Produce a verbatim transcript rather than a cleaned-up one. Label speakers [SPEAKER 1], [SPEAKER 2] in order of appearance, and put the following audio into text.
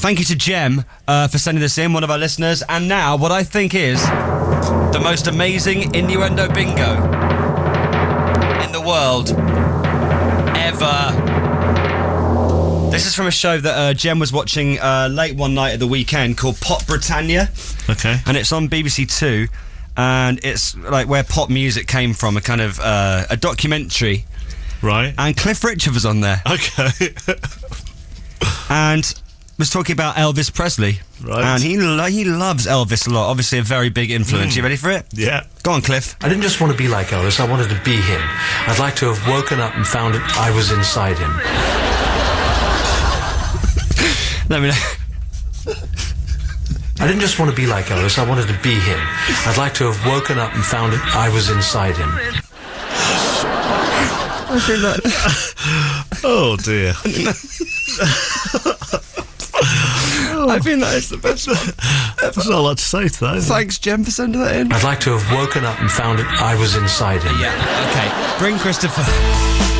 [SPEAKER 1] thank you to Jem uh, for sending this in, one of our listeners. And now, what I think is the most amazing innuendo bingo in the world ever. This is from a show that uh, Jem was watching uh, late one night at the weekend called Pop Britannia.
[SPEAKER 2] Okay.
[SPEAKER 1] And it's on B B C Two, and it's like where pop music came from, a kind of uh, a documentary.
[SPEAKER 2] Right.
[SPEAKER 1] And Cliff Richard was on there.
[SPEAKER 2] Okay.
[SPEAKER 1] And was talking about Elvis Presley.
[SPEAKER 2] Right.
[SPEAKER 1] And he lo- he loves Elvis a lot. Obviously a very big influence.
[SPEAKER 2] Mm.
[SPEAKER 1] You ready for it?
[SPEAKER 2] Yeah.
[SPEAKER 1] Go on, Cliff.
[SPEAKER 3] I didn't just want to be like Elvis, I wanted to be him. I'd like to have woken up and found that I was inside him.
[SPEAKER 1] Let me know.
[SPEAKER 3] I didn't just want to be like Elvis, I wanted to be him. I'd like to have woken up and found that I was inside him.
[SPEAKER 1] I think that...
[SPEAKER 2] Oh, dear.
[SPEAKER 1] I think that is the best one.
[SPEAKER 2] That's all I'd say to that.
[SPEAKER 1] Thanks, Jem, for sending that in.
[SPEAKER 3] I'd like to have woken up and found that I was inside him.
[SPEAKER 1] Yeah, okay. Bring Christopher...